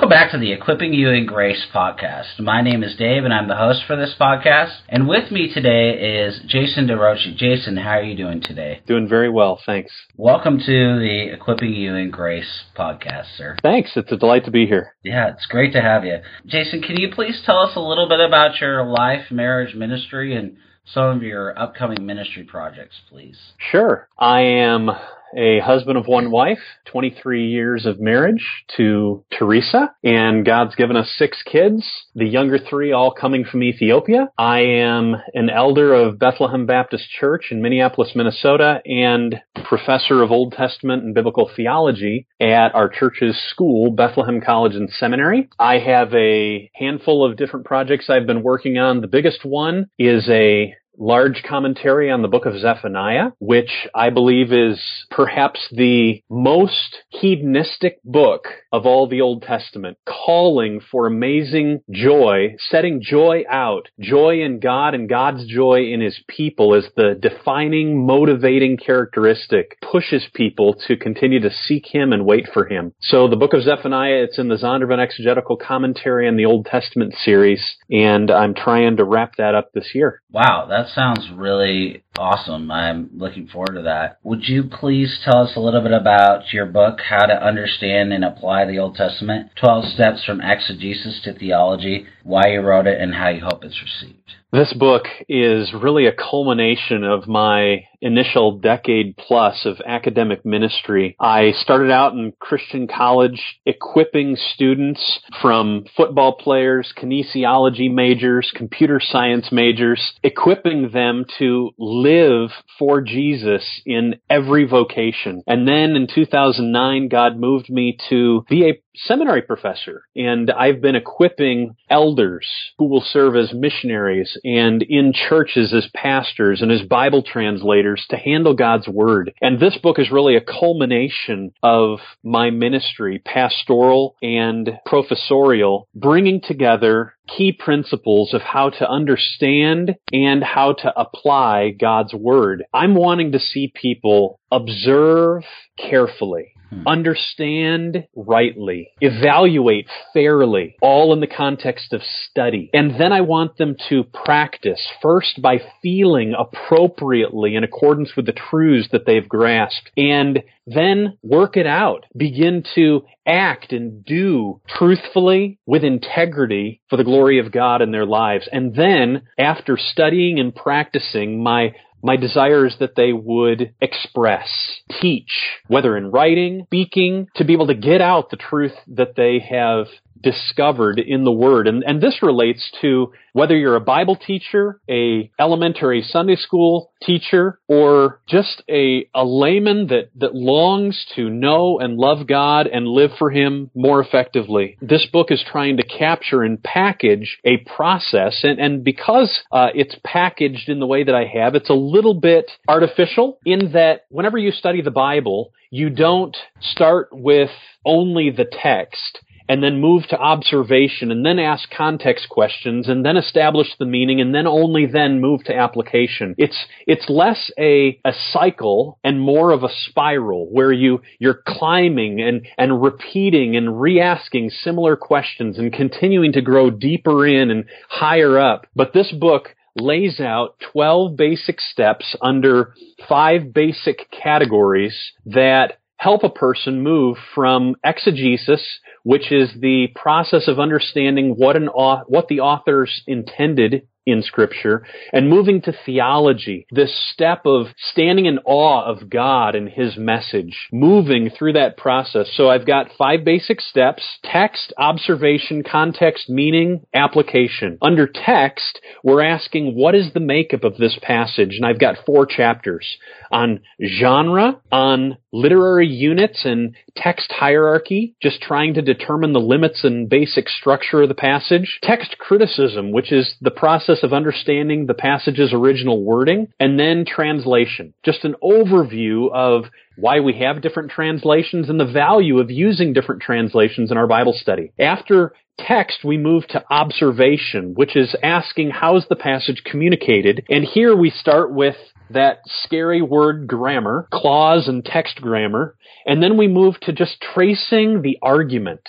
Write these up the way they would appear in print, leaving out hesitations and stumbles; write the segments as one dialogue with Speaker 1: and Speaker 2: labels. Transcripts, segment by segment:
Speaker 1: Welcome back to the Equipping You in Grace podcast. My name is Dave, and I'm the host for this podcast. And with me today is Jason DeRoche. Jason, how are you doing today?
Speaker 2: Doing very well, thanks.
Speaker 1: Welcome to the Equipping You in Grace podcast, sir.
Speaker 2: Thanks. It's a delight to be here.
Speaker 1: Yeah, it's great to have you. Jason, can you please tell us a little bit about your life, marriage, ministry, and some of your upcoming ministry projects, please?
Speaker 2: Sure. I am a husband of one wife, 23 years of marriage to Teresa, and God's given us 6 kids, the younger 3 all coming from Ethiopia. I am an elder of Bethlehem Baptist Church in Minneapolis, Minnesota, and professor of Old Testament and Biblical Theology at our church's school, Bethlehem College and Seminary. I have a handful of different projects I've been working on. The biggest one is a large commentary on the book of Zephaniah, which I believe is perhaps the most hedonistic book of all the Old Testament, calling for amazing joy, setting joy out, joy in God and God's joy in His people as the defining, motivating characteristic, pushes people to continue to seek Him and wait for Him. So the book of Zephaniah, it's in the Zondervan Exegetical Commentary on the Old Testament series, and I'm trying to wrap that up this year.
Speaker 1: Wow, that sounds really awesome. I'm looking forward to that. Would you please tell us a little bit about your book, How to Understand and Apply the Old Testament, 12 Steps from Exegesis to Theology, why you wrote it, and how you hope it's received?
Speaker 2: This book is really a culmination of my initial decade plus of academic ministry. I started out in Christian college equipping students from football players, kinesiology majors, computer science majors, equipping them to live for Jesus in every vocation. And then in 2009, God moved me to be a seminary professor, and I've been equipping elders who will serve as missionaries and in churches as pastors and as Bible translators to handle God's Word. And this book is really a culmination of my ministry, pastoral and professorial, bringing together key principles of how to understand and how to apply God's Word. I'm wanting to see people observe carefully, understand rightly, evaluate fairly, all in the context of study. And then I want them to practice, first by feeling appropriately in accordance with the truths that they've grasped, and then work it out. Begin to act and do truthfully with integrity for the glory of God in their lives. And then, after studying and practicing, my desire is that they would express, teach, whether in writing, speaking, to be able to get out the truth that they have discovered in the Word. And this relates to whether you're a Bible teacher, a elementary Sunday school teacher, or just a layman that longs to know and love God and live for Him more effectively. This book is trying to capture and package a process, and because it's packaged in the way that I have, it's a little bit artificial in that whenever you study the Bible, you don't start with only the text and then move to observation, and then ask context questions, and then establish the meaning, and then only then move to application. It's less a cycle and more of a spiral where you're climbing and repeating and re-asking similar questions and continuing to grow deeper in and higher up. But this book lays out 12 basic steps under 5 basic categories that help a person move from exegesis, which is the process of understanding what the authors intended in Scripture, and moving to theology, this step of standing in awe of God and His message, moving through that process. So I've got 5 basic steps: text, observation, context, meaning, application. Under text, we're asking, what is the makeup of this passage? And I've got 4 chapters on genre, on literary units and text hierarchy, just trying to determine the limits and basic structure of the passage. Text criticism, which is the process of understanding the passage's original wording. And then translation, just an overview of why we have different translations and the value of using different translations in our Bible study. After text, we move to observation, which is asking, how is the passage communicated? And here we start with that scary word grammar, clause and text grammar, and then we move to just tracing the argument.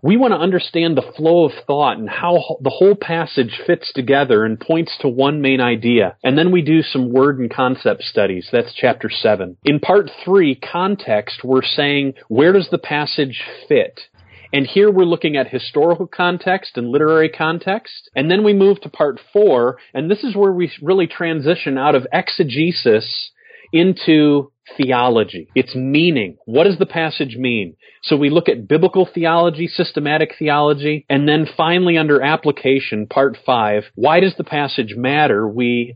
Speaker 2: We want to understand the flow of thought and how the whole passage fits together and points to one main idea. And then we do some word and concept studies. That's chapter 7. In part 3, context, we're saying, where does the passage fit? And here we're looking at historical context and literary context. And then we move to part 4, and this is where we really transition out of exegesis into theology. Its meaning. What does the passage mean? So we look at biblical theology, systematic theology, and then finally under application, part 5, why does the passage matter? We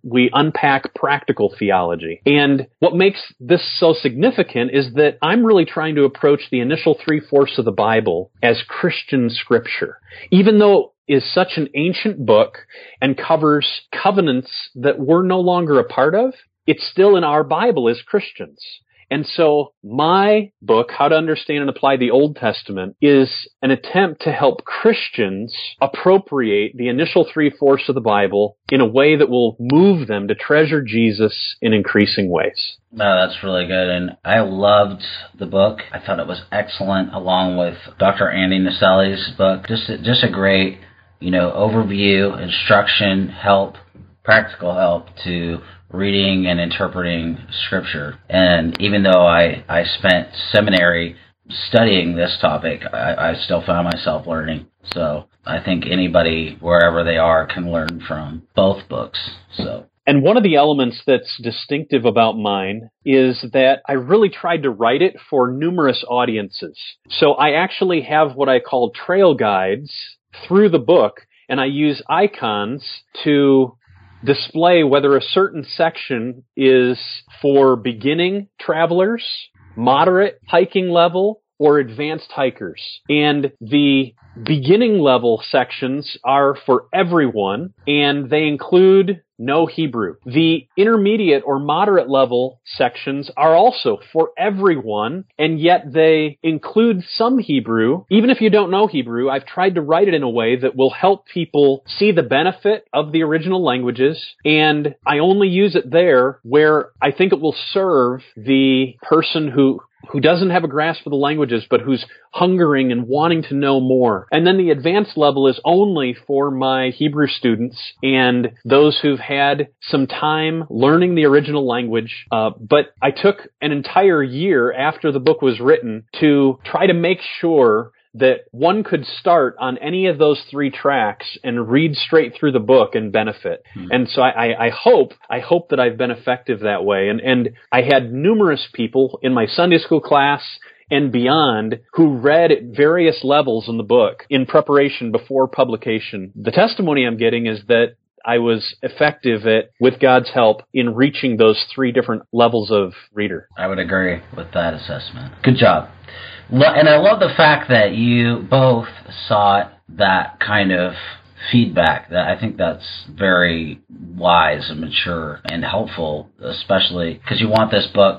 Speaker 2: unpack practical theology. And what makes this so significant is that I'm really trying to approach the initial 3/4 of the Bible as Christian scripture. Even though it is such an ancient book and covers covenants that we're no longer a part of, it's still in our Bible as Christians. And so my book, How to Understand and Apply the Old Testament, is an attempt to help Christians appropriate the initial 3/4 of the Bible in a way that will move them to treasure Jesus in increasing ways.
Speaker 1: No, that's really good. And I loved the book. I thought it was excellent, along with Dr. Andy Naselli's book. Just a great, overview, instruction, help, practical help to reading and interpreting Scripture. And even though I spent seminary studying this topic, I still found myself learning. So I think anybody, wherever they are, can learn from both books.
Speaker 2: And one of the elements that's distinctive about mine is that I really tried to write it for numerous audiences. So I actually have what I call trail guides through the book, and I use icons to display whether a certain section is for beginning travelers, moderate hiking level, or advanced hikers. And the beginning level sections are for everyone, and they include no Hebrew. The intermediate or moderate level sections are also for everyone, and yet they include some Hebrew. Even if you don't know Hebrew, I've tried to write it in a way that will help people see the benefit of the original languages, and I only use it there where I think it will serve the person who doesn't have a grasp of the languages, but who's hungering and wanting to know more. And then the advanced level is only for my Hebrew students and those who've had some time learning the original language. But I took an entire year after the book was written to try to make sure that one could start on any of those 3 tracks and read straight through the book and benefit. And so I hope that I've been effective that way. And I had numerous people in my Sunday school class and beyond who read at various levels in the book in preparation before publication. The testimony I'm getting is that I was effective at, with God's help, in reaching those 3 different levels of reader.
Speaker 1: I would agree with that assessment. Good job. And I love the fact that you both sought that kind of feedback. That I think that's very wise and mature and helpful, especially because you want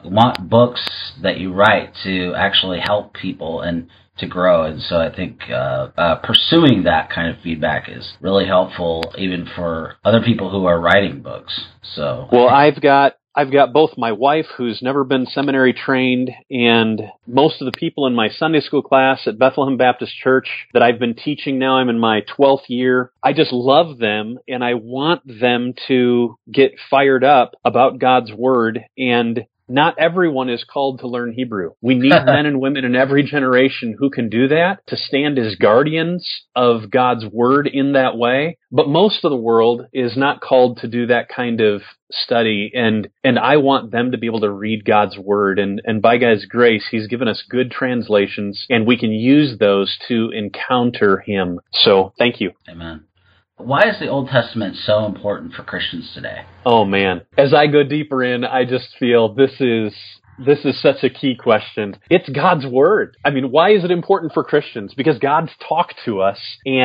Speaker 1: books that you write to actually help people and to grow. And so I think pursuing that kind of feedback is really helpful, even for other people who are writing books. So,
Speaker 2: well, I've got both my wife, who's never been seminary trained, and most of the people in my Sunday school class at Bethlehem Baptist Church that I've been teaching now. I'm in my 12th year. I just love them, and I want them to get fired up about God's Word. And not everyone is called to learn Hebrew. We need men and women in every generation who can do that, to stand as guardians of God's Word in that way. But most of the world is not called to do that kind of study, and I want them to be able to read God's Word. And by God's grace, He's given us good translations, and we can use those to encounter Him. So, thank you.
Speaker 1: Amen. Why is the Old Testament so important for Christians today?
Speaker 2: Oh, man. As I go deeper in, I just feel this is such a key question. It's God's Word. I mean, why is it important for Christians? Because God's talked to us, and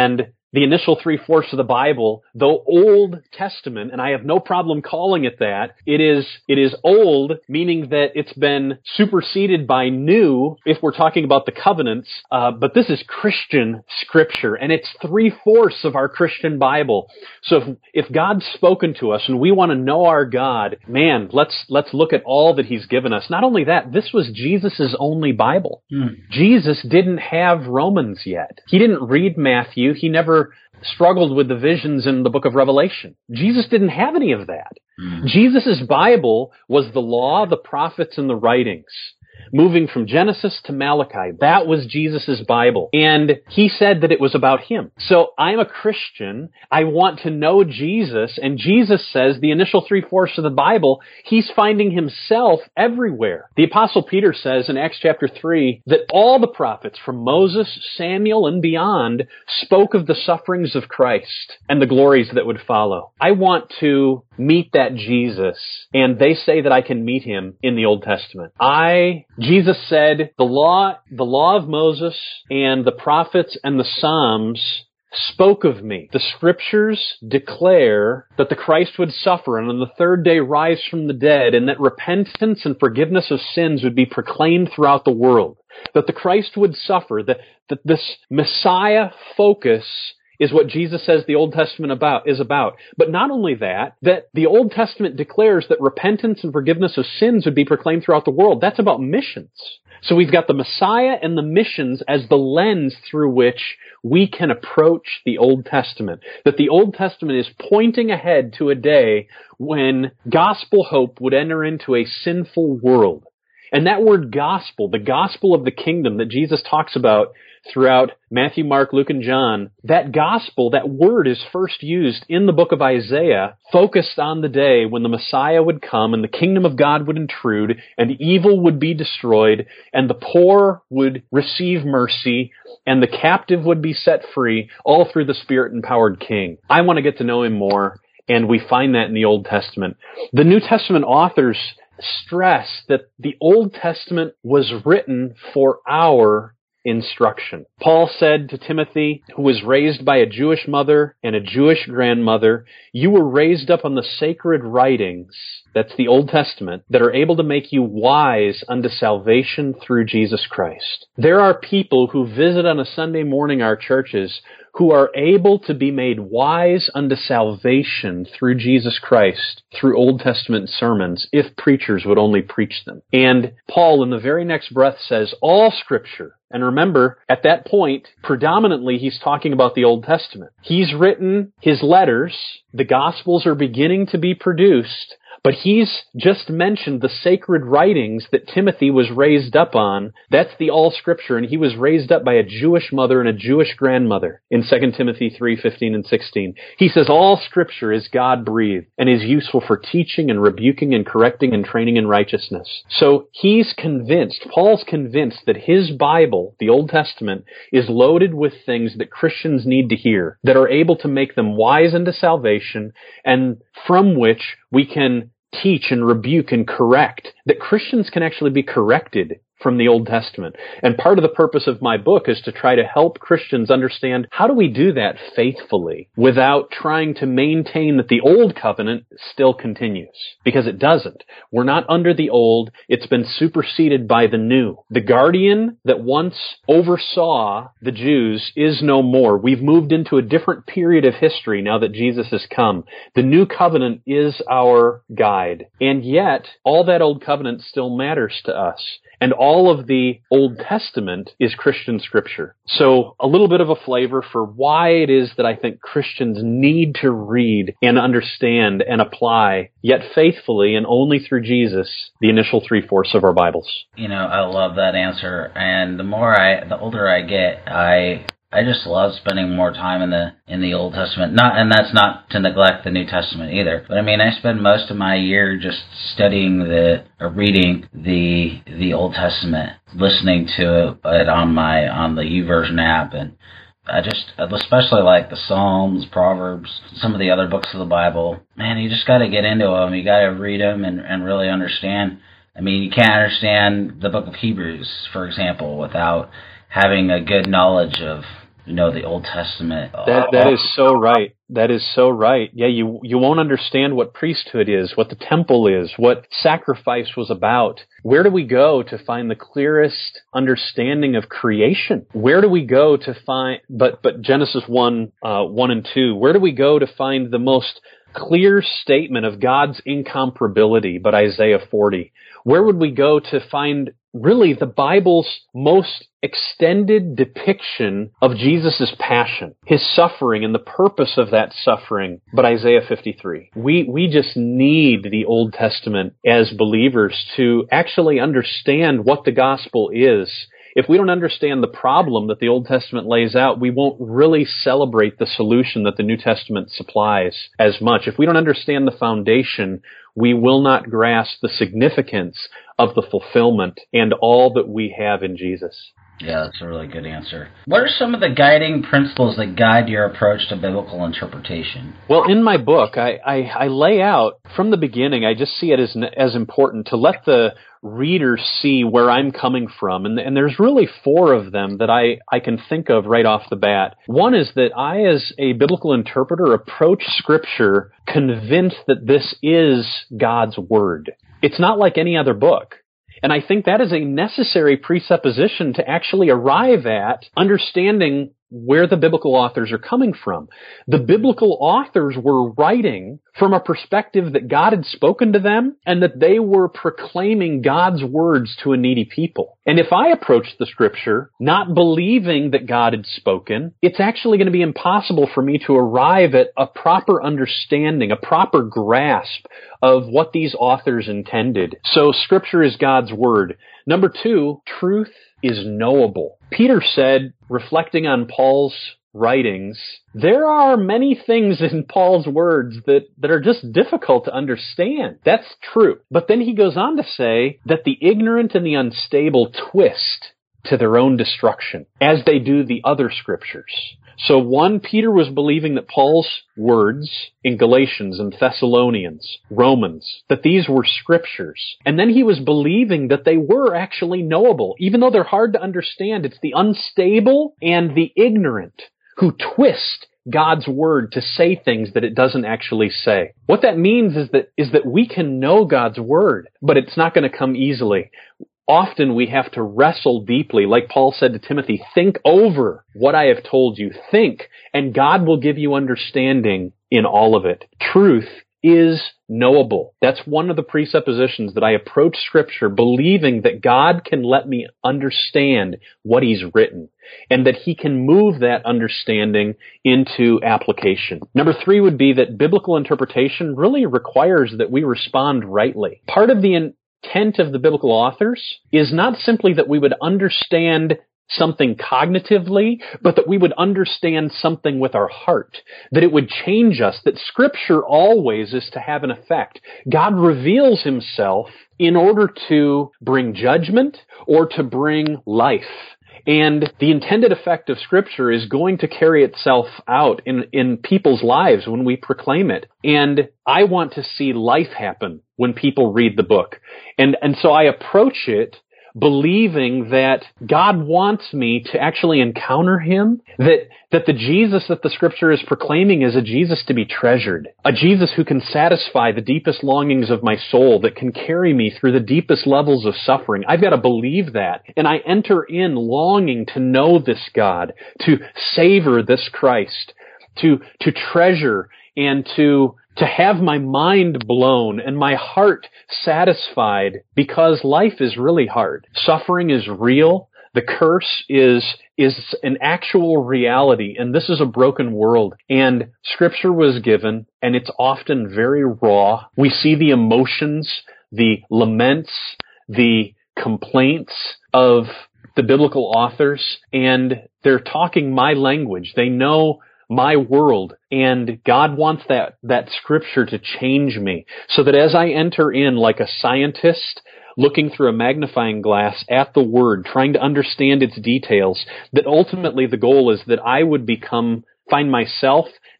Speaker 2: the initial three-fourths of the Bible, the Old Testament, and I have no problem calling it that, it is old, meaning that it's been superseded by new, if we're talking about the covenants, but this is Christian scripture, and it's three-fourths of our Christian Bible. So if God's spoken to us and we want to know our God, man, let's look at all that He's given us. Not only that, this was Jesus' only Bible. Jesus didn't have Romans yet. He didn't read Matthew. He never struggled with the visions in the book of Revelation. Jesus didn't have any of that. Jesus' Bible was the law, the prophets, and the writings. Moving from Genesis to Malachi. That was Jesus' Bible. And He said that it was about Him. So I'm a Christian. I want to know Jesus. And Jesus says the initial three-fourths of the Bible, He's finding Himself everywhere. The Apostle Peter says in Acts chapter 3 that all the prophets from Moses, Samuel, and beyond spoke of the sufferings of Christ and the glories that would follow. I want to meet that Jesus. And they say that I can meet Him in the Old Testament. Jesus said, the law of Moses and the prophets and the Psalms spoke of me. The scriptures declare that the Christ would suffer and on the third day rise from the dead, and that repentance and forgiveness of sins would be proclaimed throughout the world. That the Christ would suffer, that this Messiah focus is what Jesus says the Old Testament is about. But not only that the Old Testament declares that repentance and forgiveness of sins would be proclaimed throughout the world. That's about missions. So we've got the Messiah and the missions as the lens through which we can approach the Old Testament. That the Old Testament is pointing ahead to a day when gospel hope would enter into a sinful world. And that word gospel, the gospel of the kingdom that Jesus talks about throughout Matthew, Mark, Luke, and John, that gospel, that word is first used in the book of Isaiah, focused on the day when the Messiah would come and the kingdom of God would intrude and evil would be destroyed and the poor would receive mercy and the captive would be set free, all through the Spirit-empowered King. I want to get to know Him more, and we find that in the Old Testament. The New Testament authors stress that the Old Testament was written for our instruction. Paul said to Timothy, who was raised by a Jewish mother and a Jewish grandmother, you were raised up on the sacred writings, that's the Old Testament, that are able to make you wise unto salvation through Jesus Christ. There are people who visit on a Sunday morning our churches who are able to be made wise unto salvation through Jesus Christ, through Old Testament sermons, if preachers would only preach them. And Paul, in the very next breath, says, all Scripture. And remember, at that point, predominantly he's talking about the Old Testament. He's written his letters, the Gospels are beginning to be produced, but he's just mentioned the sacred writings that Timothy was raised up on. That's the all Scripture, and he was raised up by a Jewish mother and a Jewish grandmother in 2 Timothy 3:15 and 16. He says all Scripture is God-breathed and is useful for teaching and rebuking and correcting and training in righteousness. So he's convinced, Paul's convinced that his Bible, the Old Testament, is loaded with things that Christians need to hear, that are able to make them wise unto salvation, and from which we can teach and rebuke and correct, that Christians can actually be corrected from the Old Testament. And part of the purpose of my book is to try to help Christians understand how do we do that faithfully without trying to maintain that the old covenant still continues. Because it doesn't. We're not under the old. It's been superseded by the new. The guardian that once oversaw the Jews is no more. We've moved into a different period of history now that Jesus has come. The new covenant is our guide. And yet, all that old covenant still matters to us. And all of the Old Testament is Christian Scripture. So a little bit of a flavor for why it is that I think Christians need to read and understand and apply, yet faithfully and only through Jesus, the initial three-fourths of our Bibles.
Speaker 1: You know, I love that answer. And the older I get, I just love spending more time in the Old Testament. And that's not to neglect the New Testament either. But I mean, I spend most of my year just studying reading the Old Testament, listening to it on the YouVersion app, and I just especially like the Psalms, Proverbs, some of the other books of the Bible. Man, you just got to get into them. You got to read them and really understand. I mean, you can't understand the book of Hebrews, for example, without having a good knowledge of the Old Testament.
Speaker 2: That is so right. That is so right. Yeah, you won't understand what priesthood is, what the temple is, what sacrifice was about. Where do we go to find the clearest understanding of creation? Where do we go to find, but Genesis 1 and 2, where do we go to find the most clear statement of God's incomparability but Isaiah 40? Where would we go to find really the Bible's most extended depiction of Jesus' passion, his suffering, and the purpose of that suffering, but Isaiah 53? We just need the Old Testament as believers to actually understand what the gospel is. If we don't understand the problem that the Old Testament lays out, we won't really celebrate the solution that the New Testament supplies as much. If we don't understand the foundation, we will not grasp the significance of the fulfillment and all that we have in Jesus.
Speaker 1: Yeah, that's a really good answer. What are some of the guiding principles that guide your approach to biblical interpretation?
Speaker 2: Well, in my book, I lay out from the beginning, I just see it as important to let the reader see where I'm coming from. And there's really 4 of them that I can think of right off the bat. One is that I, as a biblical interpreter, approach Scripture convinced that this is God's Word. It's not like any other book. And I think that is a necessary presupposition to actually arrive at understanding where the biblical authors are coming from. The biblical authors were writing from a perspective that God had spoken to them and that they were proclaiming God's words to a needy people. And if I approach the Scripture not believing that God had spoken, it's actually going to be impossible for me to arrive at a proper understanding, a proper grasp of what these authors intended. So Scripture is God's Word. Number 2, truth is knowable. Peter said, reflecting on Paul's writings, there are many things in Paul's words that are just difficult to understand. That's true. But then he goes on to say that the ignorant and the unstable twist to their own destruction, as they do the other Scriptures. So 1, Peter was believing that Paul's words in Galatians and Thessalonians, Romans, that these were Scriptures. And then he was believing that they were actually knowable. Even though they're hard to understand, it's the unstable and the ignorant who twist God's Word to say things that it doesn't actually say. What that means is that we can know God's Word, but it's not going to come easily. Often we have to wrestle deeply. Like Paul said to Timothy, think over what I have told you. Think, and God will give you understanding in all of it. Truth is knowable. That's one of the presuppositions that I approach Scripture believing that God can let me understand what He's written and that He can move that understanding into application. Number 3 would be that biblical interpretation really requires that we respond rightly. Part of the intent of the biblical authors is not simply that we would understand something cognitively, but that we would understand something with our heart, that it would change us, that Scripture always is to have an effect. God reveals Himself in order to bring judgment or to bring life. And the intended effect of Scripture is going to carry itself out in people's lives when we proclaim it. And I want to see life happen when people read the book. And so I approach it believing that God wants me to actually encounter Him, that the Jesus that the Scripture is proclaiming is a Jesus to be treasured, a Jesus who can satisfy the deepest longings of my soul, that can carry me through the deepest levels of suffering. I've got to believe that, and I enter in longing to know this God, to savor this Christ, to treasure and to have my mind blown and my heart satisfied, because life is really hard. Suffering is real. The curse is an actual reality, and this is a broken world. And Scripture was given, and it's often very raw. We see the emotions, the laments, the complaints of the biblical authors, and they're talking my language. They know my world, and God wants that Scripture to change me so that as I enter in like a scientist looking through a magnifying glass at the Word, trying to understand its details, that ultimately the goal is that I would find myself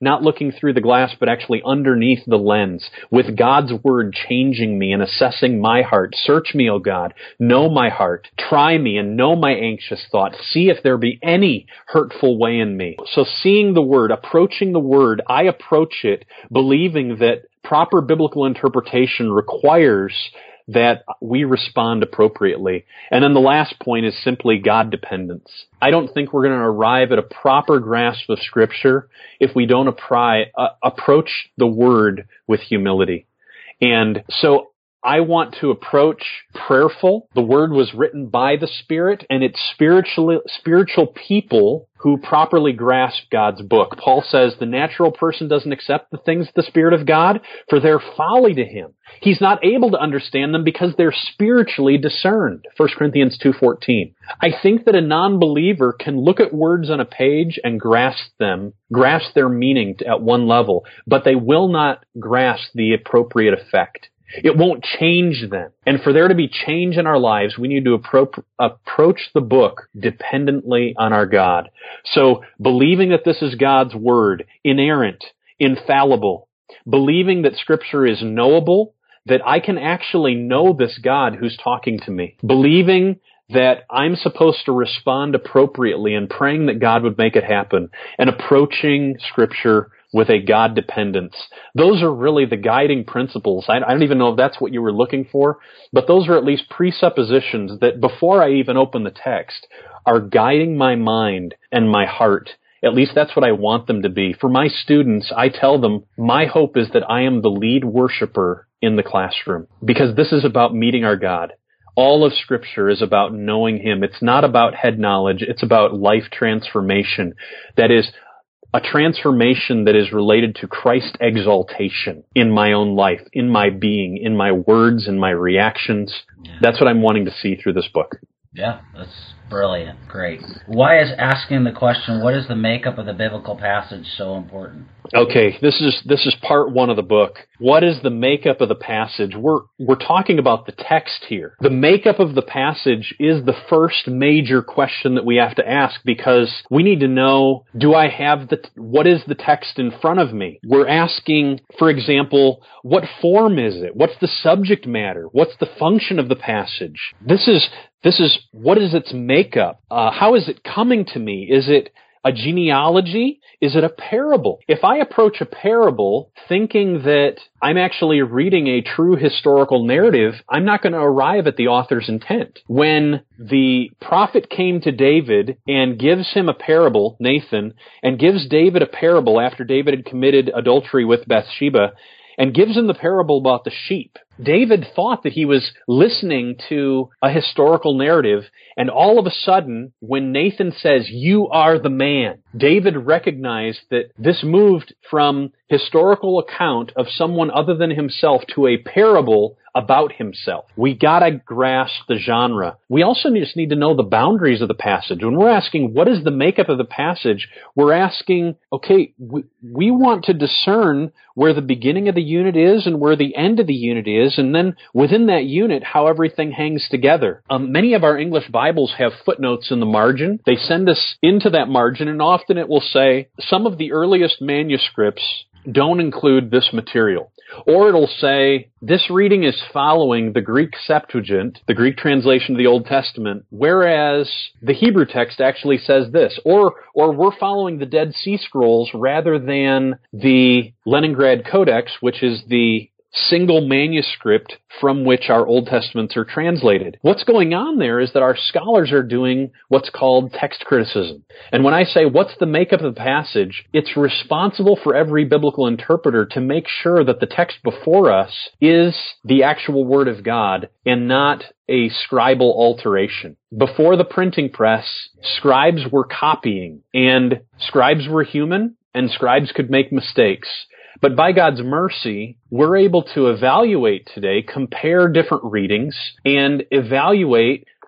Speaker 2: not looking through the glass, but actually underneath the lens, with God's word changing me and assessing my heart. Search me, O God, know my heart, try me and know my anxious thoughts, see if there be any hurtful way in me. So seeing the word, approaching the word, I approach it believing that proper biblical interpretation requires that we respond appropriately. And then the last point is simply God dependence. I don't think we're going to arrive at a proper grasp of Scripture if we don't approach the Word with humility. And so I want to approach prayerful. The Word was written by the Spirit, and it's spiritual people who properly grasp God's book. Paul says the natural person doesn't accept the things of the Spirit of God, for they're folly to him. He's not able to understand them because they're spiritually discerned. 1 Corinthians 2:14. I think that a non-believer can look at words on a page and grasp their meaning at one level, but they will not grasp the appropriate effect. It won't change them. And for there to be change in our lives, we need to approach the book dependently on our God. So believing that this is God's word, inerrant, infallible, believing that Scripture is knowable, that I can actually know this God who's talking to me, believing that I'm supposed to respond appropriately and praying that God would make it happen, and approaching Scripture with a God dependence. Those are really the guiding principles. I don't even know if that's what you were looking for, but those are at least presuppositions that before I even open the text are guiding my mind and my heart. At least that's what I want them to be. For my students, I tell them my hope is that I am the lead worshiper in the classroom, because this is about meeting our God. All of Scripture is about knowing Him. It's not about head knowledge. It's about life transformation. That is, a transformation that is related to Christ exaltation in my own life, in my being, in my words, in my reactions. Yeah. That's what I'm wanting to see through this book.
Speaker 1: Yeah, that's brilliant. Great. Why is asking the question, what is the makeup of the biblical passage, so important?
Speaker 2: Okay, this is part one of the book. What is the makeup of the passage? We're talking about the text here. The makeup of the passage is the first major question that we have to ask, because we need to know, what is the text in front of me? We're asking, for example, what form is it? What's the subject matter? What's the function of the passage? This is what is its makeup? How is it coming to me? Is it a genealogy? Is it a parable? If I approach a parable thinking that I'm actually reading a true historical narrative, I'm not going to arrive at the author's intent. When the prophet came to David and gives him a parable, Nathan, and gives David a parable after David had committed adultery with Bathsheba, and gives him the parable about the sheep, David thought that he was listening to a historical narrative, and all of a sudden, when Nathan says, "You are the man," David recognized that this moved from historical account of someone other than himself to a parable about himself. We gotta grasp the genre. We also just need to know the boundaries of the passage. When we're asking, what is the makeup of the passage, we're asking, okay, we want to discern where the beginning of the unit is and where the end of the unit is, and then within that unit, how everything hangs together. Many of our English Bibles have footnotes in the margin. They send us into that margin, and often it will say, some of the earliest manuscripts don't include this material. Or it'll say, this reading is following the Greek Septuagint, the Greek translation of the Old Testament, whereas the Hebrew text actually says this. Or we're following the Dead Sea Scrolls rather than the Leningrad Codex, which is the single manuscript from which our Old Testaments are translated. What's going on there is that our scholars are doing what's called text criticism. And when I say what's the makeup of the passage, it's responsible for every biblical interpreter to make sure that the text before us is the actual Word of God and not a scribal alteration. Before the printing press, scribes were copying, and scribes were human, and scribes could make mistakes. But by God's mercy, we're able to evaluate today, compare different readings, and evaluate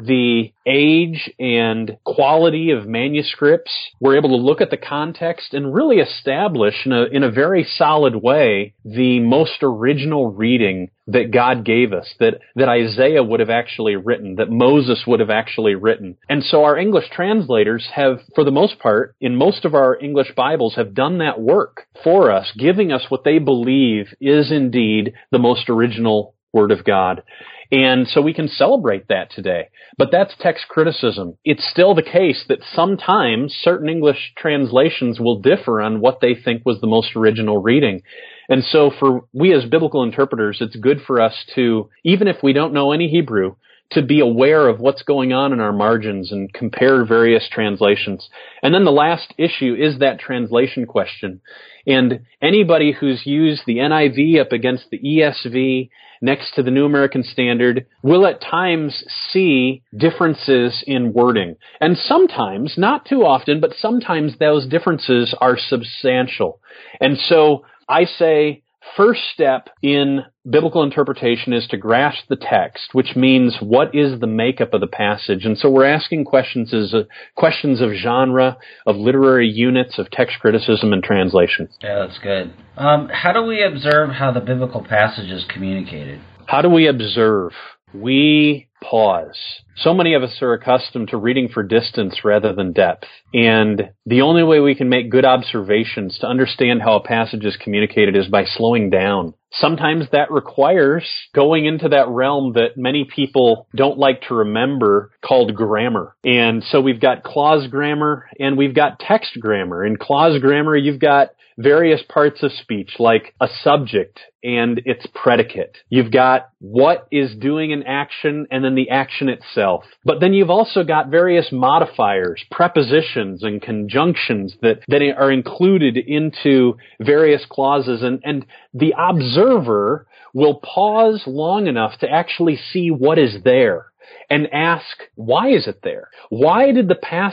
Speaker 2: the age and quality of manuscripts, we're able to look at the context and really establish in a very solid way the most original reading that God gave us, that Isaiah would have actually written, that Moses would have actually written. And so our English translators have, for the most part, in most of our English Bibles, have done that work for us, giving us what they believe is indeed the most original Word of God. And so we can celebrate that today. But that's text criticism. It's still the case that sometimes certain English translations will differ on what they think was the most original reading. And so for we as biblical interpreters, it's good for us to, even if we don't know any Hebrew, to be aware of what's going on in our margins and compare various translations. And then the last issue is that translation question. And anybody who's used the NIV up against the ESV next to the New American Standard will at times see differences in wording. And sometimes, not too often, but sometimes those differences are substantial. And so I say, first step in biblical interpretation is to grasp the text, which means what is the makeup of the passage. And so we're asking questions of genre, of literary units, of text criticism and translation.
Speaker 1: Yeah, that's good. How do we observe how the biblical passage is communicated?
Speaker 2: How do we observe? We pause. So many of us are accustomed to reading for distance rather than depth. And the only way we can make good observations to understand how a passage is communicated is by slowing down. Sometimes that requires going into that realm that many people don't like to remember called grammar. And so we've got clause grammar and we've got text grammar. In clause grammar, you've got various parts of speech like a subject and its predicate. You've got what is doing an action and then the action itself. But then you've also got various modifiers, prepositions and conjunctions that are included into various clauses. And the observer will pause long enough to actually see what is there and ask, why is it there? Why did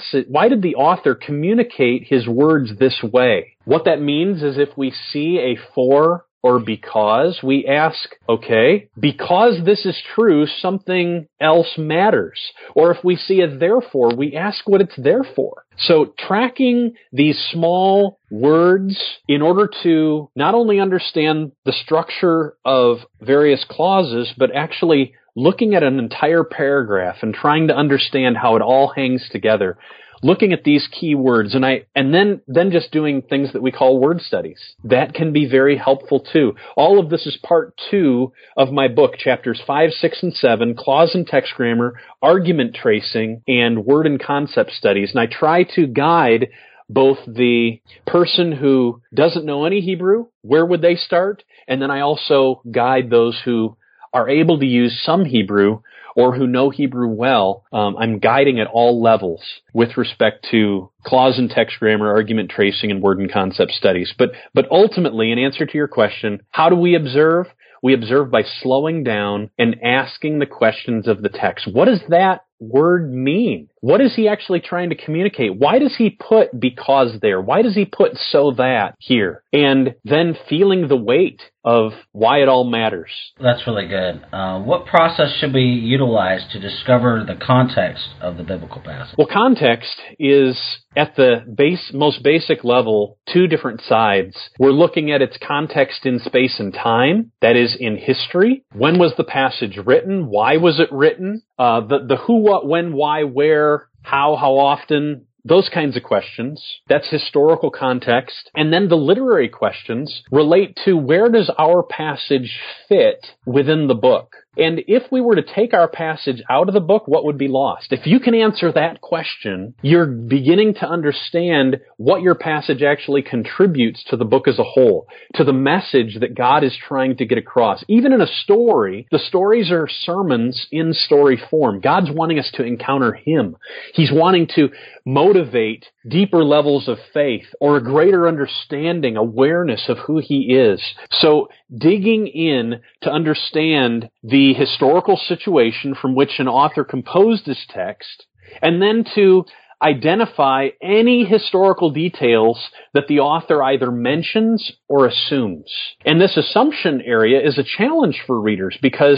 Speaker 2: the author communicate his words this way? What that means is if we see a for or because, we ask, okay, because this is true, something else matters. Or if we see a therefore, we ask what it's there for. So tracking these small words in order to not only understand the structure of various clauses, but actually looking at an entire paragraph and trying to understand how it all hangs together, looking at these key words, and then just doing things that we call word studies. That can be very helpful too. All of this is part 2 of my book, chapters 5, 6, and 7, clause and text grammar, argument tracing, and word and concept studies. And I try to guide both the person who doesn't know any Hebrew, where would they start? And then I also guide those who are able to use some Hebrew or who know Hebrew well. I'm guiding at all levels with respect to clause and text grammar, argument tracing, and word and concept studies. But ultimately, in answer to your question, how do we observe? We observe by slowing down and asking the questions of the text. What does that word mean? What is he actually trying to communicate? Why does he put because there? Why does he put so that here? And then feeling the weight of why it all matters.
Speaker 1: That's really good. What process should we utilize to discover the context of the biblical passage?
Speaker 2: Well, context is at the most basic level, 2 different sides. We're looking at its context in space and time, that is in history. When was the passage written? Why was it written? The who, what, when, why, where, how often, those kinds of questions. That's historical context. And then the literary questions relate to where does our passage fit within the book? And if we were to take our passage out of the book, what would be lost? If you can answer that question, you're beginning to understand what your passage actually contributes to the book as a whole, to the message that God is trying to get across. Even in a story, the stories are sermons in story form. God's wanting us to encounter Him. He's wanting to motivate deeper levels of faith or a greater understanding, awareness of who He is. So digging in to understand the historical situation from which an author composed his text, and then to identify any historical details that the author either mentions or assumes. And this assumption area is a challenge for readers because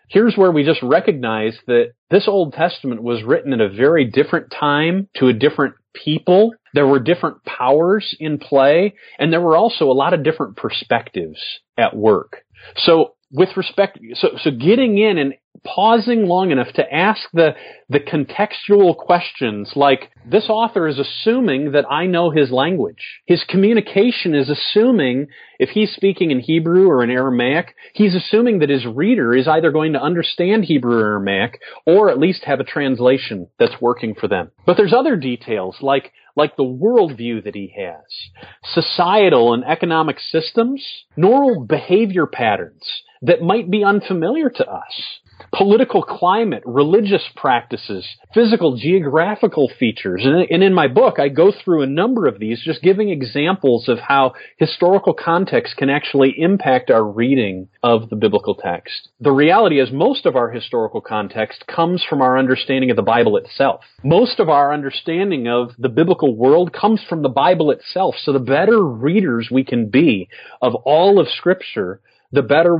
Speaker 2: here's where we just recognize that this Old Testament was written at a very different time to a different people. There were different powers in play, and there were also a lot of different perspectives at work. So with respect, so getting in and pausing long enough to ask the contextual questions, like, this author is assuming that I know his language. His communication is assuming, if he's speaking in Hebrew or in Aramaic, he's assuming that his reader is either going to understand Hebrew or Aramaic, or at least have a translation that's working for them. But there's other details, like the worldview that he has, societal and economic systems, normal behavior patterns that might be unfamiliar to us, political climate, religious practices, physical, geographical features. And in my book, I go through a number of these, just giving examples of how historical context can actually impact our reading of the biblical text. The reality is most of our historical context comes from our understanding of the Bible itself. Most of our understanding of the biblical world comes from the Bible itself. So the better readers we can be of all of Scripture, the better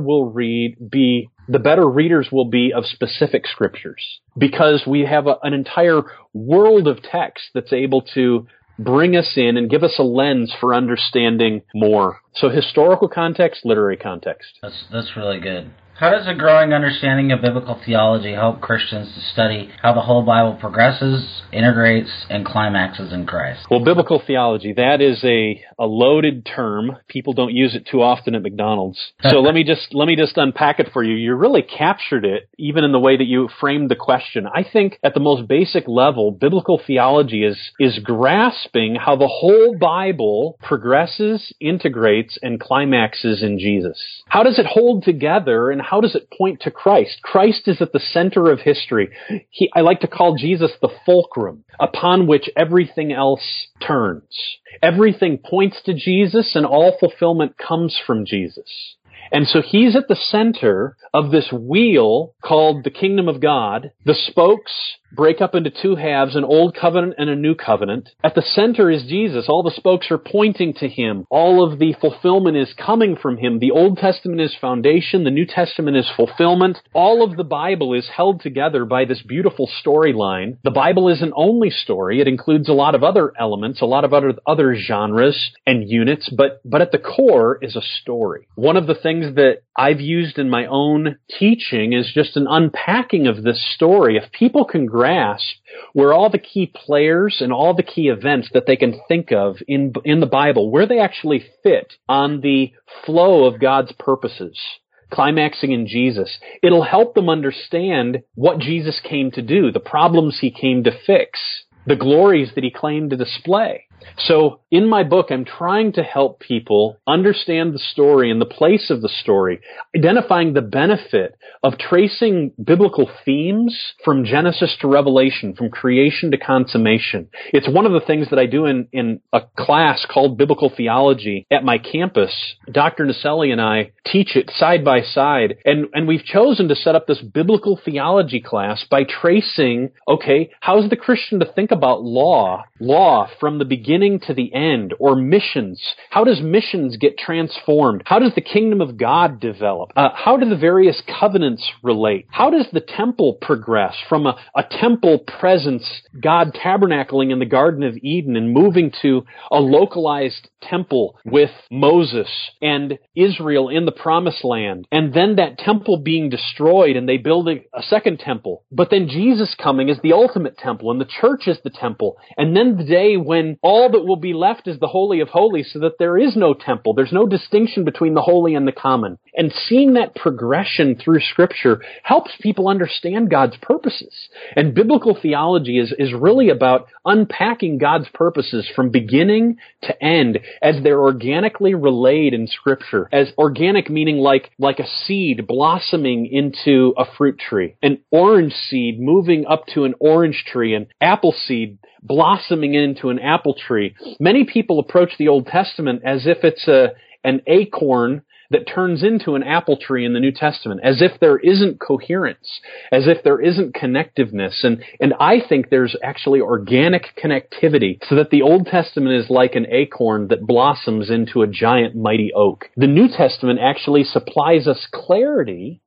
Speaker 2: readers will be of specific scriptures, because we have an entire world of text that's able to bring us in and give us a lens for understanding more. So historical context, literary context.
Speaker 1: That's really good. How does a growing understanding of biblical theology help Christians to study how the whole Bible progresses, integrates, and climaxes in Christ?
Speaker 2: Well, biblical theology, that is a loaded term. People don't use it too often at McDonald's. So let me just unpack it for you. You really captured it, even in the way that you framed the question. I think at the most basic level, biblical theology is grasping how the whole Bible progresses, integrates, and climaxes in Jesus. How does it hold together, and how does it point to Christ? Christ is at the center of history. I like to call Jesus the fulcrum upon which everything else turns. Everything points to Jesus, and all fulfillment comes from Jesus. And so he's at the center of this wheel called the kingdom of God. The spokes break up into two halves, an old covenant and a new covenant. At the center is Jesus. All the spokes are pointing to him. All of the fulfillment is coming from him. The Old Testament is foundation. The New Testament is fulfillment. All of the Bible is held together by this beautiful storyline. The Bible isn't only story. It includes a lot of other elements, a lot of other genres and units, but at the core is a story. One of the things that I've used in my own teaching is just an unpacking of this story. If people can grasp where all the key players and all the key events that they can think of in the Bible, where they actually fit on the flow of God's purposes, climaxing in Jesus, it'll help them understand what Jesus came to do, the problems he came to fix, the glories that he claimed to display. So in my book, I'm trying to help people understand the story and the place of the story, identifying the benefit of tracing biblical themes from Genesis to Revelation, from creation to consummation. It's one of the things that I do in a class called Biblical Theology at my campus. Dr. Naselli and I teach it side by side, and we've chosen to set up this biblical theology class by tracing, okay, how's the Christian to think about law from the beginning to the end, or missions? How does missions get transformed? How does the kingdom of God develop? How do the various covenants relate? How does the temple progress from a temple presence, God tabernacling in the Garden of Eden and moving to a localized temple with Moses and Israel in the Promised Land, and then that temple being destroyed and they build a second temple, but then Jesus coming as the ultimate temple and the church is the temple, and then the day when all that will be left is the Holy of Holies, so that there is no temple, there's no distinction between the holy and the common. And seeing that progression through Scripture helps people understand God's purposes. And biblical theology is really about unpacking God's purposes from beginning to end as they're organically relayed in Scripture. As organic meaning like a seed blossoming into a fruit tree, an orange seed moving up to an orange tree, an apple seed blossoming into an apple tree. Many people approach the Old Testament as if it's an acorn that turns into an apple tree in the New Testament, as if there isn't coherence, as if there isn't connectiveness. And I think there's actually organic connectivity, so that the Old Testament is like an acorn that blossoms into a giant mighty oak. The New Testament actually supplies us clarity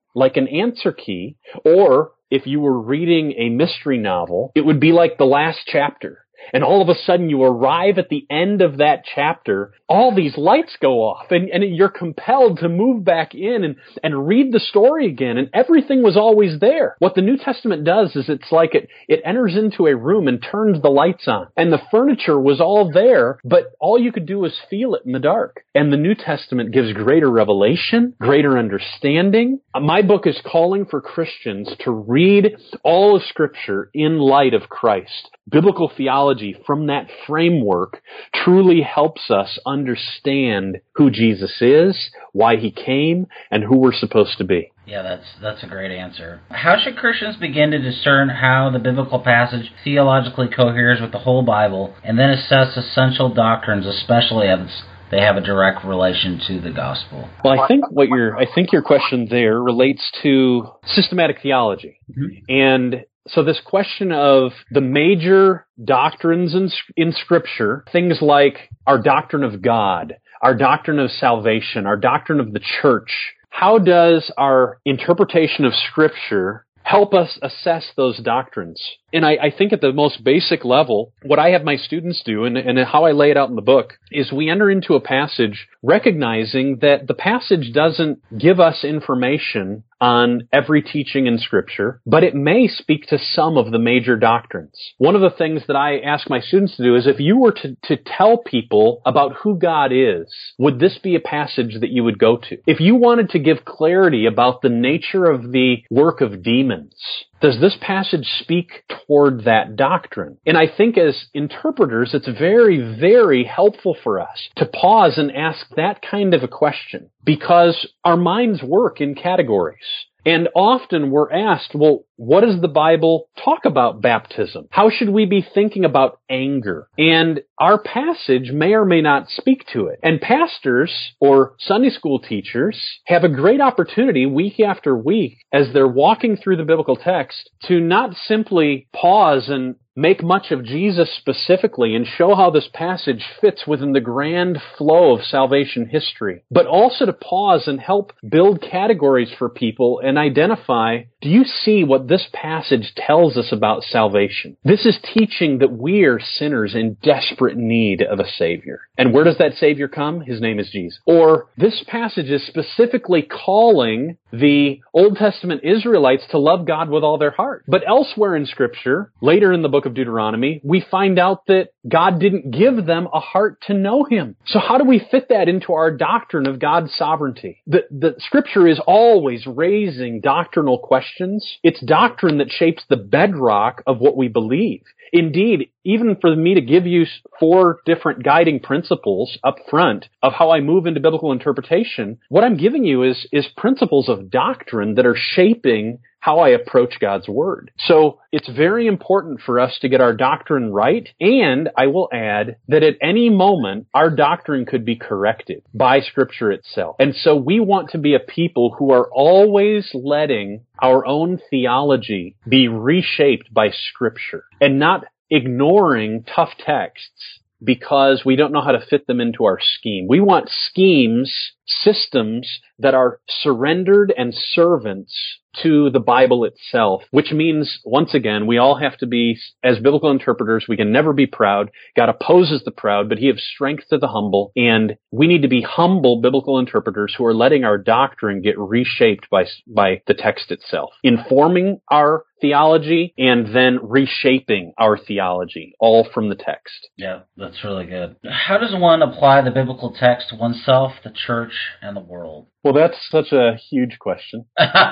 Speaker 2: like an answer key, or if you were reading a mystery novel, it would be like the last chapter. And all of a sudden you arrive at the end of that chapter, all these lights go off, and you're compelled to move back in and read the story again, and everything was always there. What the New Testament does is it's like it enters into a room and turns the lights on, and the furniture was all there, but all you could do was feel it in the dark. And the New Testament gives greater revelation, greater understanding. My book is calling for Christians to read all of Scripture in light of Christ. Biblical theology from that framework truly helps us understand who Jesus is, why he came, and who we're supposed to be.
Speaker 1: Yeah, that's a great answer. How should Christians begin to discern how the biblical passage theologically coheres with the whole Bible, and then assess essential doctrines, especially as they have a direct relation to the gospel?
Speaker 2: Well, I think your question there relates to systematic theology. Mm-hmm. And so this question of the major doctrines in Scripture, things like our doctrine of God, our doctrine of salvation, our doctrine of the church, how does our interpretation of Scripture help us assess those doctrines? And I think at the most basic level, what I have my students do, and how I lay it out in the book, is we enter into a passage recognizing that the passage doesn't give us information on every teaching in Scripture, but it may speak to some of the major doctrines. One of the things that I ask my students to do is, if you were to tell people about who God is, would this be a passage that you would go to? If you wanted to give clarity about the nature of the work of demons, does this passage speak toward that doctrine? And I think as interpreters, it's very, very helpful for us to pause and ask that kind of a question, because our minds work in categories. And often we're asked, well, what does the Bible talk about baptism? How should we be thinking about anger? And our passage may or may not speak to it. And pastors or Sunday school teachers have a great opportunity week after week as they're walking through the biblical text to not simply pause and make much of Jesus specifically and show how this passage fits within the grand flow of salvation history, but also to pause and help build categories for people and identify, do you see what this passage tells us about salvation? This is teaching that we are sinners in desperate need of a Savior. And where does that Savior come? His name is Jesus. Or this passage is specifically calling the Old Testament Israelites to love God with all their heart. But elsewhere in Scripture, later in the book of Deuteronomy, we find out that God didn't give them a heart to know Him. So how do we fit that into our doctrine of God's sovereignty? The Scripture is always raising doctrinal questions. It's doctrine that shapes the bedrock of what we believe. Indeed, even for me to give you 4 different guiding principles up front of how I move into biblical interpretation, what I'm giving you is principles of doctrine that are shaping how I approach God's Word. So it's very important for us to get our doctrine right, and I will add that at any moment, our doctrine could be corrected by Scripture itself. And so we want to be a people who are always letting our own theology be reshaped by Scripture, and not ignoring tough texts because we don't know how to fit them into our scheme. We want schemes, systems that are surrendered and servants to the Bible itself, which means, once again, we all have to be, as biblical interpreters, we can never be proud. God opposes the proud, but He gives strength to the humble, and we need to be humble biblical interpreters who are letting our doctrine get reshaped by the text itself, informing our theology and then reshaping our theology, all from the text.
Speaker 1: Yeah, that's really good. How does one apply the biblical text to oneself, the church, and the world?
Speaker 2: Well, that's such a huge question.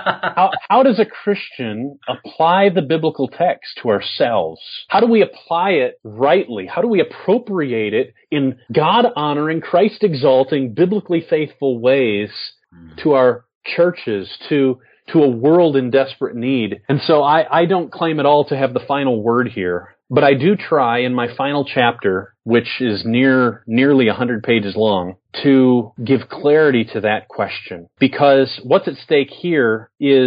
Speaker 2: How does a Christian apply the biblical text to ourselves? How do we apply it rightly? How do we appropriate it in God-honoring, Christ-exalting, biblically faithful ways to our churches, to a world in desperate need? And so I don't claim at all to have the final word here, but I do try in my final chapter, which is nearly 100 pages long, to give clarity to that question. Because what's at stake here is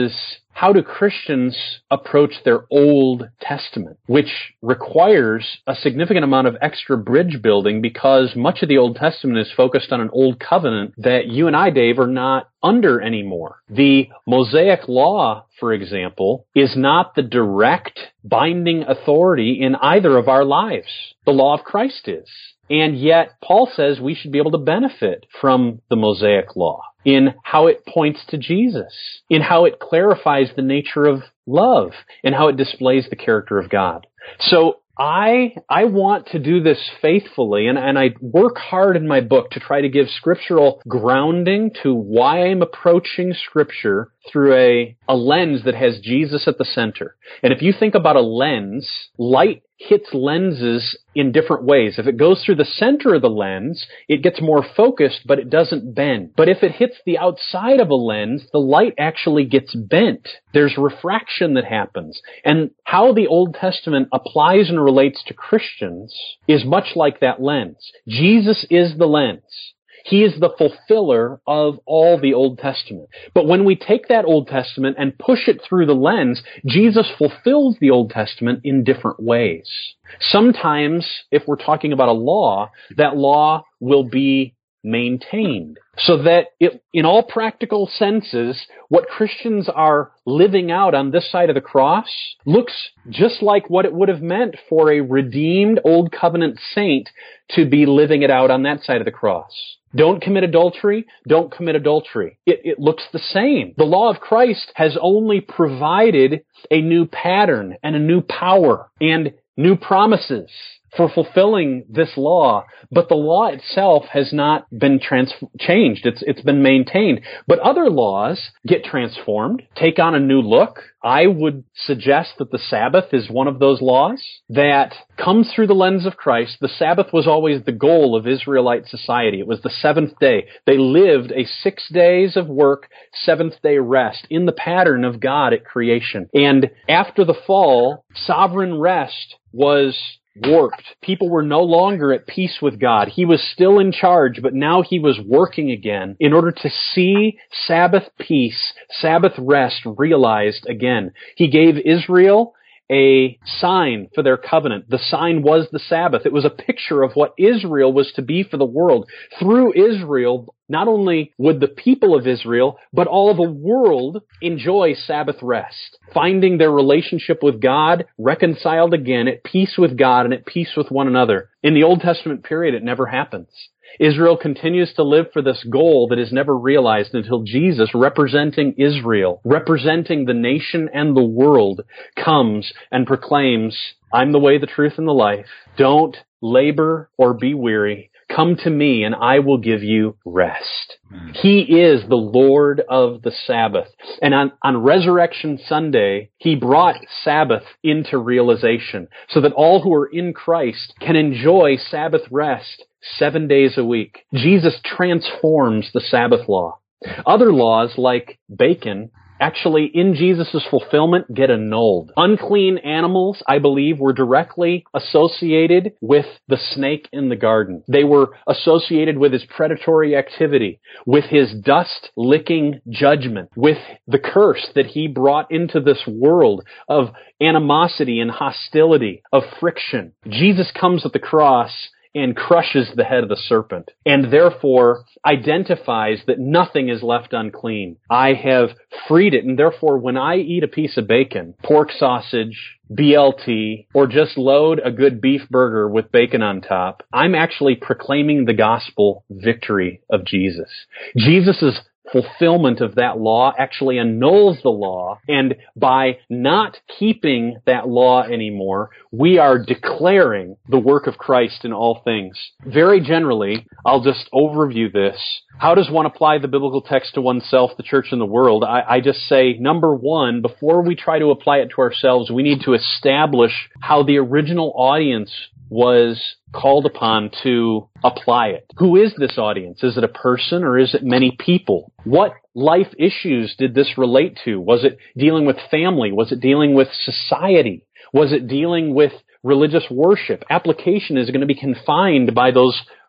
Speaker 2: how do Christians approach their Old Testament, which requires a significant amount of extra bridge building because much of the Old Testament is focused on an old covenant that you and I, Dave, are not under anymore. The Mosaic Law, for example, is not the direct binding authority in either of our lives. The law of Christ is. And yet, Paul says we should be able to benefit from the Mosaic Law in how it points to Jesus, in how it clarifies the nature of love, and how it displays the character of God. So I want to do this faithfully, and I work hard in my book to try to give scriptural grounding to why I'm approaching Scripture through a lens that has Jesus at the center. And if you think about a lens, light hits lenses in different ways. If it goes through the center of the lens, it gets more focused, but it doesn't bend. But if it hits the outside of a lens, the light actually gets bent. There's refraction that happens. And how the Old Testament applies and relates to Christians is much like that lens. Jesus is the lens. He is the fulfiller of all the Old Testament. But when we take that Old Testament and push it through the lens, Jesus fulfills the Old Testament in different ways. Sometimes, if we're talking about a law, that law will be maintained. So that in all practical senses, what Christians are living out on this side of the cross looks just like what it would have meant for a redeemed Old Covenant saint to be living it out on that side of the cross. Don't commit adultery. Don't commit adultery. It looks the same. The law of Christ has only provided a new pattern and a new power and new promises for fulfilling this law, but the law itself has not been changed. It's been maintained. But other laws get transformed, take on a new look. I would suggest that the Sabbath is one of those laws that comes through the lens of Christ. The Sabbath was always the goal of Israelite society. It was the seventh day. They lived a 6 days of work, seventh day rest in the pattern of God at creation. And after the fall, sovereign rest was warped. People were no longer at peace with God. He was still in charge, but now he was working again in order to see Sabbath peace, Sabbath rest realized again. He gave Israel a sign for their covenant. The sign was the Sabbath. It was a picture of what Israel was to be for the world. Through Israel, not only would the people of Israel, but all the world enjoy Sabbath rest, finding their relationship with God reconciled again, at peace with God and at peace with one another. In the Old Testament period, it never happens. Israel continues to live for this goal that is never realized until Jesus, representing Israel, representing the nation and the world, comes and proclaims, I'm the way, the truth, and the life. Don't labor or be weary. Come to me and I will give you rest. He is the Lord of the Sabbath. And on Resurrection Sunday, he brought Sabbath into realization so that all who are in Christ can enjoy Sabbath rest 7 days a week. Jesus transforms the Sabbath law. Other laws like bacon actually, in Jesus' fulfillment, get annulled. Unclean animals, I believe, were directly associated with the snake in the garden. They were associated with his predatory activity, with his dust-licking judgment, with the curse that he brought into this world of animosity and hostility, of friction. Jesus comes at the cross and crushes the head of the serpent, and therefore identifies that nothing is left unclean. I have freed it, and therefore when I eat a piece of bacon, pork sausage, BLT, or just load a good beef burger with bacon on top, I'm actually proclaiming the gospel victory of Jesus. Jesus' fulfillment of that law actually annuls the law, and by not keeping that law anymore, we are declaring the work of Christ in all things. Very generally, I'll just overview this. How does one apply the biblical text to oneself, the church, and the world? I just say, number one, before we try to apply it to ourselves, we need to establish how the original audience was called upon to apply it. Who is this audience? Is it a person or is it many people? What life issues did this relate to? Was it dealing with family? Was it dealing with society? Was it dealing with religious worship? Application is going to be confined by those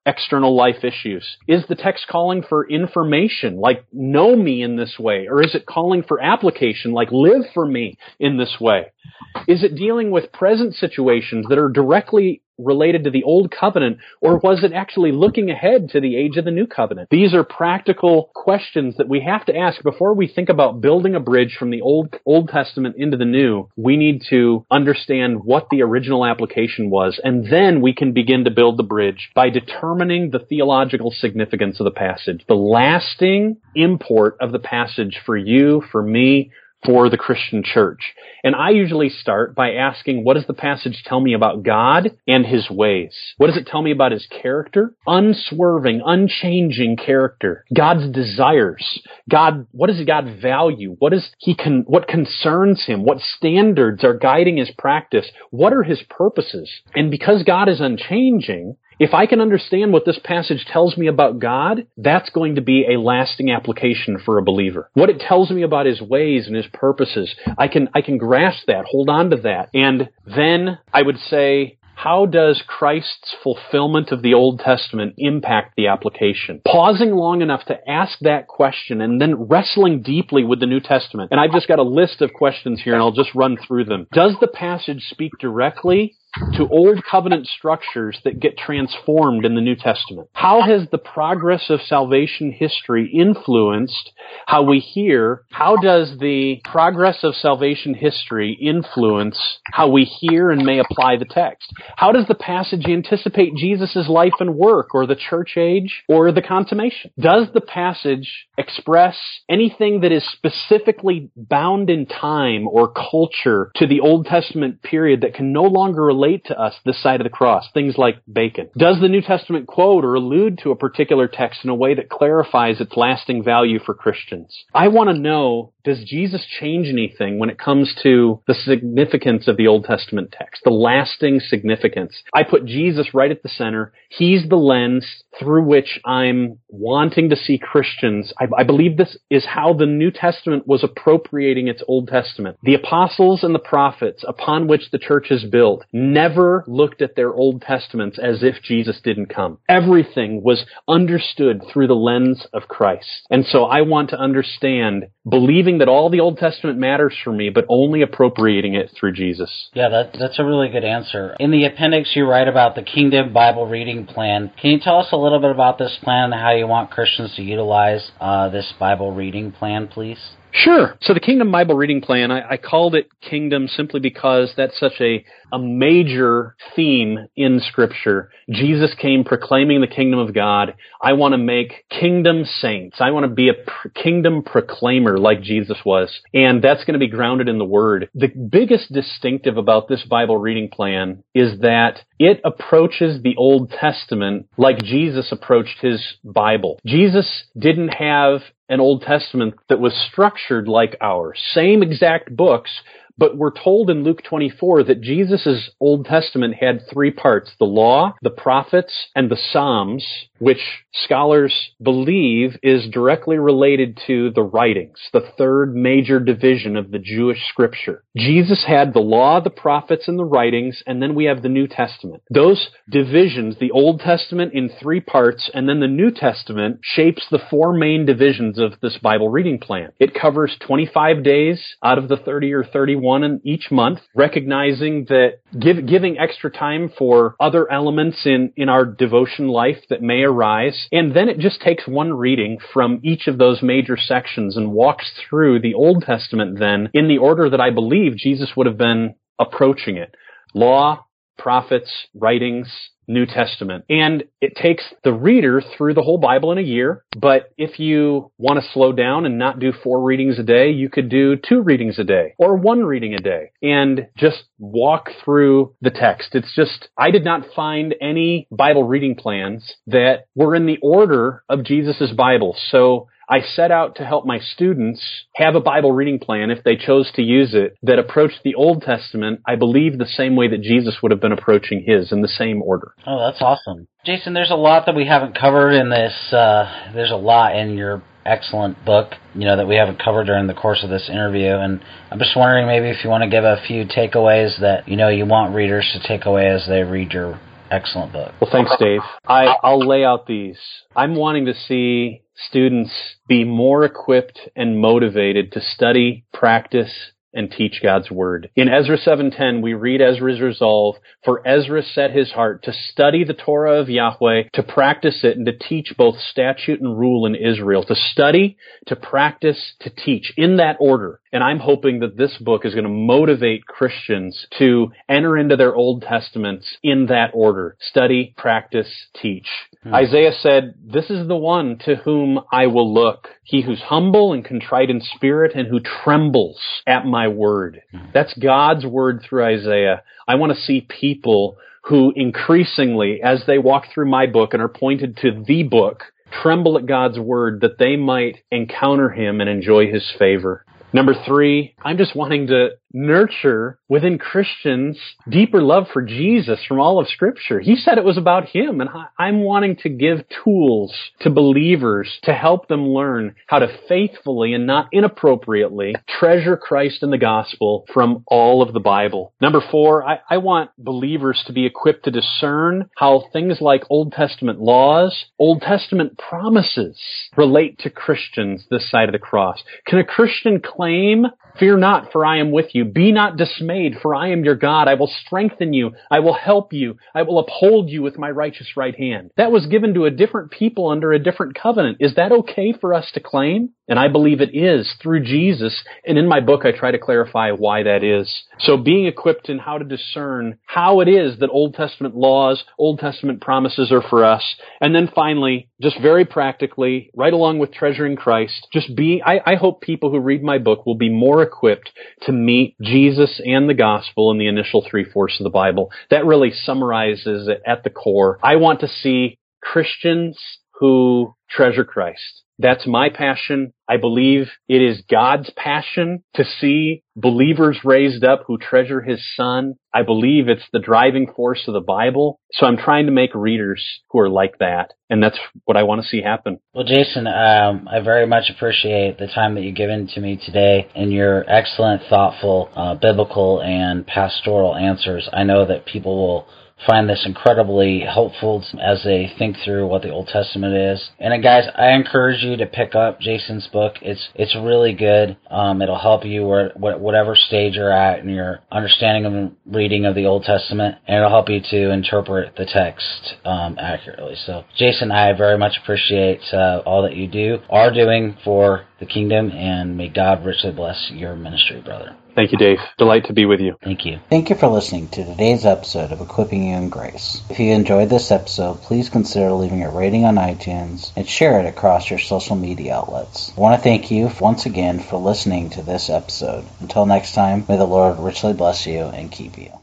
Speaker 2: external life issues? Is the text calling for information, like know me in this way? Or is it calling for application, like live for me in this way? Is it dealing with present situations that are directly related to the Old Covenant, or was it actually looking ahead to the age of the New Covenant? These are practical questions that we have to ask before we think about building a bridge from the Old Testament into the New. We need to understand what the original application was, and then we can begin to build the bridge by determining the theological significance of the passage, the lasting import of the passage for you, for me, for the Christian church. And I usually start by asking, what does the passage tell me about God and his ways? What does it tell me about his character? Unswerving, unchanging character. God's desires. God, what does God value? What concerns him? What standards are guiding his practice? What are his purposes? And because God is unchanging, if I can understand what this passage tells me about God, that's going to be a lasting application for a believer. What it tells me about his ways and his purposes, I can grasp that, hold on to that. And then I would say, how does Christ's fulfillment of the Old Testament impact the application? Pausing long enough to ask that question and then wrestling deeply with the New Testament. And I've just got a list of questions here and I'll just run through them. Does the passage speak directly to Old Covenant structures that get transformed in the New Testament? How has the progress of salvation history influenced how we hear? How does the progress of salvation history influence how we hear and may apply the text? How does the passage anticipate Jesus' life and work, or the church age, or the consummation? Does the passage express anything that is specifically bound in time or culture to the Old Testament period that can no longer relate to us this side of the cross, things like bacon? Does the New Testament quote or allude to a particular text in a way that clarifies its lasting value for Christians? I want to know, does Jesus change anything when it comes to the significance of the Old Testament text, the lasting significance? I put Jesus right at the center. He's the lens through which I'm wanting to see Christians. I believe this is how the New Testament was appropriating its Old Testament. The apostles and the prophets upon which the church is built never looked at their Old Testaments as if Jesus didn't come. Everything was understood through the lens of Christ. And so I want to understand, believing that all the Old Testament matters for me, but only appropriating it through Jesus.
Speaker 1: Yeah, that's a really good answer. In the appendix, you write about the Kingdom Bible Reading Plan. Can you tell us a little bit about this plan and how you want Christians to utilize this Bible reading plan, please?
Speaker 2: Sure. So the Kingdom Bible Reading Plan, I called it Kingdom simply because that's such a major theme in Scripture. Jesus came proclaiming the kingdom of God. I want to make kingdom saints. I want to be a kingdom proclaimer like Jesus was. And that's going to be grounded in the Word. The biggest distinctive about this Bible reading plan is that it approaches the Old Testament like Jesus approached his Bible. Jesus didn't have an Old Testament that was structured like ours. Same exact books, but we're told in Luke 24 that Jesus' Old Testament had three parts: the law, the prophets, and the Psalms, which scholars believe is directly related to the writings, the third major division of the Jewish scripture. Jesus had the law, the prophets, and the writings, and then we have the New Testament. Those divisions, the Old Testament in three parts, and then the New Testament, shapes the four main divisions of this Bible reading plan. It covers 25 days out of the 30 or 31 in each month, recognizing that giving extra time for other elements in our devotion life that may arise. And then it just takes one reading from each of those major sections and walks through the Old Testament then in the order that I believe Jesus would have been approaching it: law, prophets, writings, New Testament. And it takes the reader through the whole Bible in a year. But if you want to slow down and not do 4 readings a day, you could do 2 readings a day or 1 reading a day and just walk through the text. It's just, I did not find any Bible reading plans that were in the order of Jesus's Bible. So I set out to help my students have a Bible reading plan, if they chose to use it, that approached the Old Testament, I believe, the same way that Jesus would have been approaching his, in the same order.
Speaker 1: Oh, that's awesome. Jason, there's a lot that we haven't covered in this. There's a lot in your excellent book, that we haven't covered during the course of this interview. And I'm just wondering maybe if you want to give a few takeaways that, you want readers to take away as they read your excellent book.
Speaker 2: Well, thanks, Dave. I'll lay out these. I'm wanting to see students be more equipped and motivated to study, practice, and teach God's Word. In Ezra 7:10, we read Ezra's resolve, "For Ezra set his heart to study the Torah of Yahweh, to practice it, and to teach both statute and rule in Israel." To study, to practice, to teach, in that order. And I'm hoping that this book is going to motivate Christians to enter into their Old Testaments in that order. Study, practice, teach. Isaiah said, "This is the one to whom I will look, he who's humble and contrite in spirit and who trembles at my word." That's God's word through Isaiah. I want to see people who increasingly, as they walk through my book and are pointed to the book, tremble at God's word that they might encounter him and enjoy his favor. Number 3, I'm just wanting to nurture within Christians deeper love for Jesus from all of Scripture. He said it was about him, and I'm wanting to give tools to believers to help them learn how to faithfully and not inappropriately treasure Christ and the gospel from all of the Bible. Number 4, I want believers to be equipped to discern how things like Old Testament laws, Old Testament promises relate to Christians this side of the cross. Can a Christian claim, "Fear not, for I am with you. Be not dismayed, for I am your God. I will strengthen you. I will help you. I will uphold you with my righteous right hand." That was given to a different people under a different covenant. Is that okay for us to claim? And I believe it is through Jesus. And in my book, I try to clarify why that is. So being equipped in how to discern how it is that Old Testament laws, Old Testament promises are for us. And then finally, just very practically, right along with treasuring Christ, I hope people who read my book will be more equipped to meet Jesus and the gospel in the initial 3/4 of the Bible. That really summarizes it at the core. I want to see Christians who treasure Christ. That's my passion. I believe it is God's passion to see believers raised up who treasure his Son. I believe it's the driving force of the Bible. So I'm trying to make readers who are like that. And that's what I want to see happen.
Speaker 1: Well, Jason, I very much appreciate the time that you've given to me today and your excellent, thoughtful, biblical, and pastoral answers. I know that people will find this incredibly helpful as they think through what the Old Testament is. And guys, I encourage you to pick up Jason's book. It's really good. It'll help you whatever stage you're at in your understanding and reading of the Old Testament, and it'll help you to interpret the text accurately. So, Jason, I very much appreciate all that you are doing for the kingdom, and may God richly bless your ministry, brother.
Speaker 2: Thank you, Dave. Delight to be with you.
Speaker 1: Thank you. Thank you for listening to today's episode of Equipping You in Grace. If you enjoyed this episode, please consider leaving a rating on iTunes and share it across your social media outlets. I want to thank you once again for listening to this episode. Until next time, may the Lord richly bless you and keep you.